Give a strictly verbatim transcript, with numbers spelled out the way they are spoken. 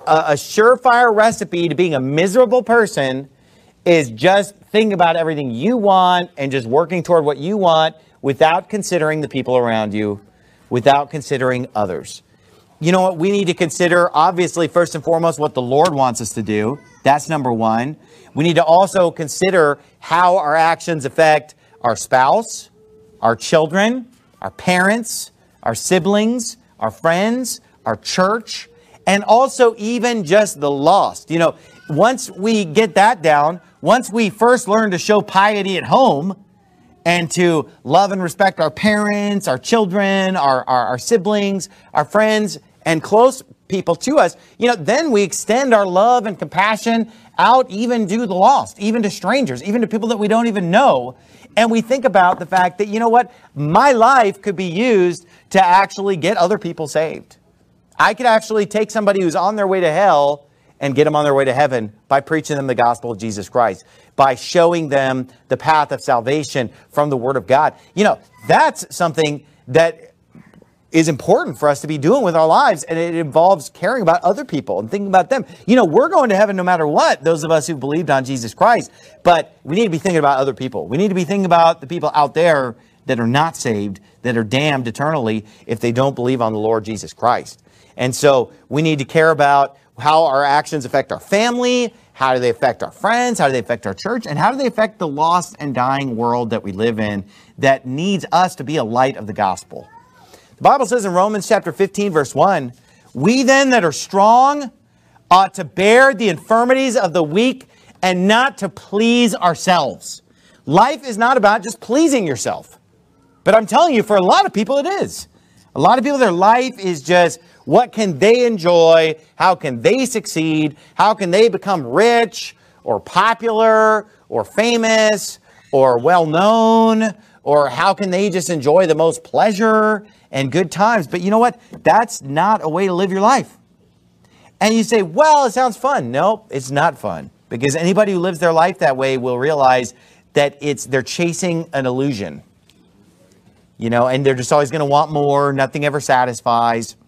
a, a surefire recipe to being a miserable person is just thinking about everything you want and just working toward what you want without considering the people around you, without considering others. You know what? We need to consider, obviously, first and foremost, what the Lord wants us to do. That's number one. We need to also consider how our actions affect our spouse, our children, our parents, our siblings, our friends, our church, and also even just the lost. You know, once we get that down, once we first learn to show piety at home and to love and respect our parents, our children, our, our, our siblings, our friends, and close people to us, you know, then we extend our love and compassion out even to the lost, even to strangers, even to people that we don't even know. And we think about the fact that, you know what, my life could be used to actually get other people saved. I could actually take somebody who's on their way to hell and get them on their way to heaven by preaching them the gospel of Jesus Christ, by showing them the path of salvation from the Word of God. You know, that's something that is important for us to be doing with our lives, and it involves caring about other people and thinking about them. You know, we're going to heaven no matter what, those of us who believed on Jesus Christ, but we need to be thinking about other people. We need to be thinking about the people out there that are not saved, that are damned eternally if they don't believe on the Lord Jesus Christ. And so we need to care about how our actions affect our family, how do they affect our friends, how do they affect our church, and how do they affect the lost and dying world that we live in that needs us to be a light of the gospel. The Bible says in Romans chapter fifteen, verse one, we then that are strong ought to bear the infirmities of the weak and not to please ourselves. Life is not about just pleasing yourself. But I'm telling you, for a lot of people, it is. A lot of people, their life is just, what can they enjoy? How can they succeed? How can they become rich or popular or famous or well-known? Or how can they just enjoy the most pleasure and good times? But you know what? That's not a way to live your life. And you say, well, it sounds fun. No, it's not fun. Because anybody who lives their life that way will realize that it's they're chasing an illusion. You know, and they're just always going to want more. Nothing ever satisfies.